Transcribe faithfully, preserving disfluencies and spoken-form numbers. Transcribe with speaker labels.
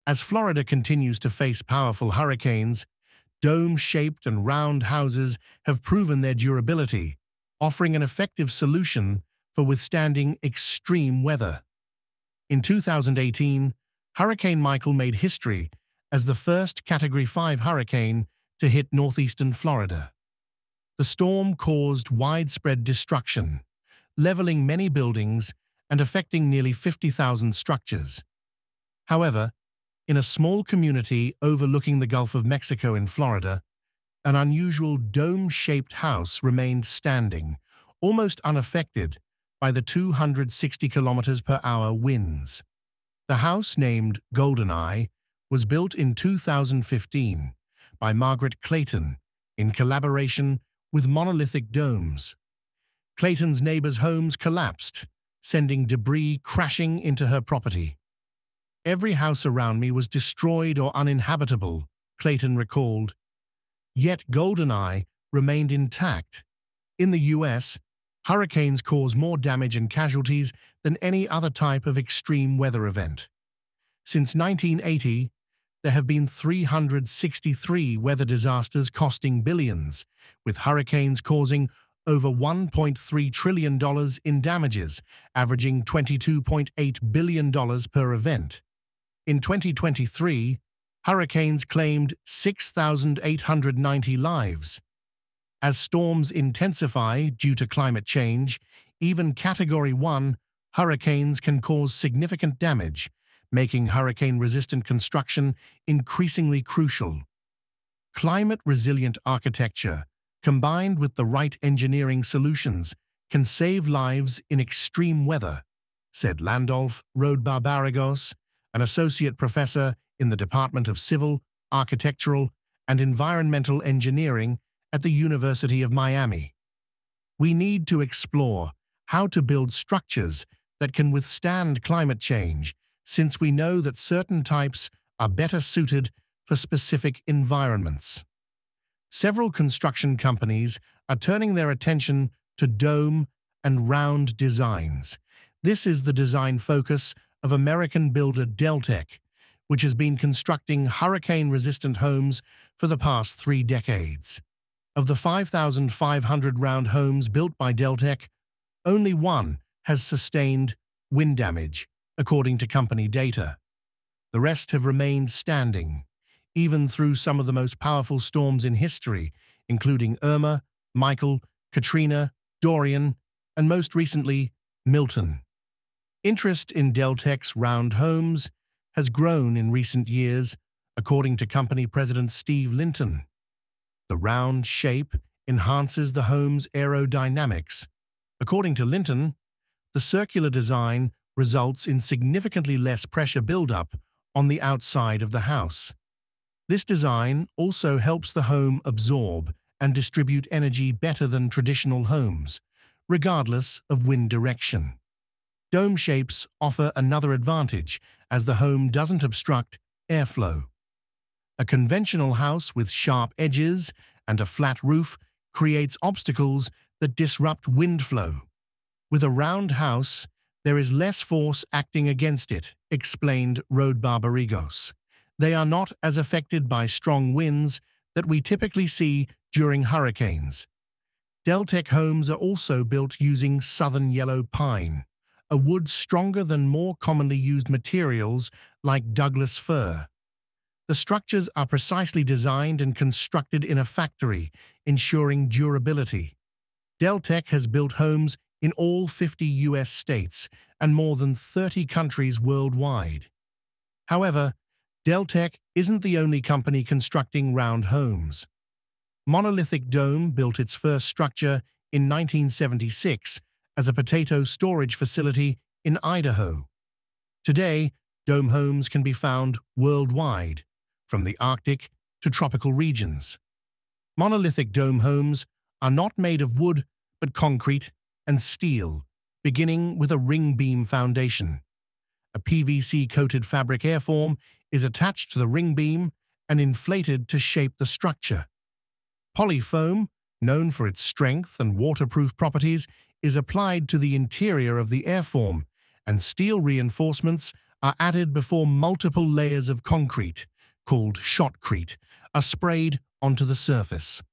Speaker 1: As Florida continues to face powerful hurricanes, dome-shaped and round houses have proven their durability, offering an effective solution for withstanding extreme weather. In two thousand eighteen, Hurricane Michael made history as the first Category five hurricane to hit northeastern Florida. The storm caused widespread destruction, leveling many buildings and affecting nearly fifty thousand structures. However, in a small community overlooking the Gulf of Mexico in Florida, an unusual dome-shaped house remained standing, almost unaffected by the two hundred sixty kilometers per hour winds. The house, named Goldeneye, was built in two thousand fifteen by Margaret Clayton in collaboration with Monolithic Domes. Clayton's neighbors' homes collapsed, sending debris crashing into her property. "Every house around me was destroyed or uninhabitable," Clayton recalled. Yet Goldeneye remained intact. In the U S, hurricanes cause more damage and casualties than any other type of extreme weather event. Since nineteen eighty, there have been three hundred sixty-three weather disasters costing billions, with hurricanes causing over one point three trillion dollars in damages, averaging twenty-two point eight billion dollars per event. In twenty twenty-three, hurricanes claimed six thousand eight hundred ninety lives. As storms intensify due to climate change, even Category one hurricanes can cause significant damage, making hurricane-resistant construction increasingly crucial. Climate-resilient architecture, combined with the right engineering solutions, can save lives in extreme weather, said Landolf Rodbarbarigos, an associate professor in the Department of Civil, Architectural, and Environmental Engineering at the University of Miami. "We need to explore how to build structures that can withstand climate change, since we know that certain types are better suited for specific environments." Several construction companies are turning their attention to dome and round designs. This is the design focus of American builder Deltec, which has been constructing hurricane-resistant homes for the past three decades. Of the five thousand five hundred round homes built by Deltec, only one has sustained wind damage, according to company data. The rest have remained standing, even through some of the most powerful storms in history, including Irma, Michael, Katrina, Dorian, and most recently, Milton. Interest in Deltec's round homes has grown in recent years, according to company president Steve Linton. The round shape enhances the home's aerodynamics. According to Linton, the circular design results in significantly less pressure buildup on the outside of the house. This design also helps the home absorb and distribute energy better than traditional homes, regardless of wind direction. Dome shapes offer another advantage, as the home doesn't obstruct airflow. A conventional house with sharp edges and a flat roof creates obstacles that disrupt wind flow. With a round house, there is less force acting against it, explained Rodbarbarigos. They are not as affected by strong winds that we typically see during hurricanes. Deltec homes are also built using southern yellow pine, a wood stronger than more commonly used materials like Douglas fir. The structures are precisely designed and constructed in a factory, ensuring durability. Deltec has built homes in all fifty U S states and more than thirty countries worldwide. However, Deltec isn't the only company constructing round homes. Monolithic Dome built its first structure in nineteen seventy-six as a potato storage facility in Idaho. Today, dome homes can be found worldwide, from the Arctic to tropical regions. Monolithic dome homes are not made of wood but concrete and steel, beginning with a ring beam foundation. A P V C-coated fabric airform is attached to the ring beam and inflated to shape the structure. Polyfoam, known for its strength and waterproof properties, is applied to the interior of the airform, and steel reinforcements are added before multiple layers of concrete, called shotcrete, are sprayed onto the surface.